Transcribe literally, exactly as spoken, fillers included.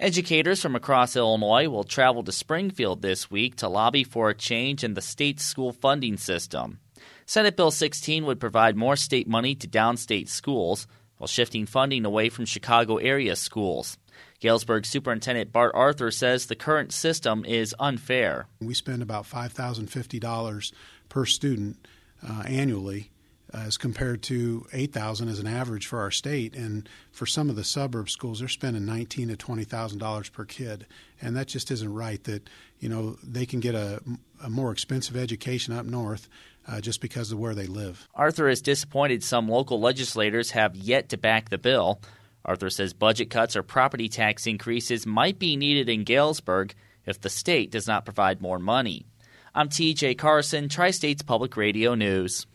Educators from across Illinois will travel to Springfield this week to lobby for a change in the state's school funding system. Senate Bill sixteen would provide more state money to downstate schools while shifting funding away from Chicago area schools. Galesburg Superintendent Bart Arthur says the current system is unfair. We spend about five thousand fifty dollars per student uh, annually uh, as compared to eight thousand dollars as an average for our state. And for some of the suburb schools, they're spending nineteen thousand to twenty thousand dollars per kid. And that just isn't right that, you know, they can get a, a more expensive education up north uh, just because of where they live. Arthur is disappointed some local legislators have yet to back the bill. Arthur says budget cuts or property tax increases might be needed in Galesburg if the state does not provide more money. I'm T J Carson, Tri-States Public Radio News.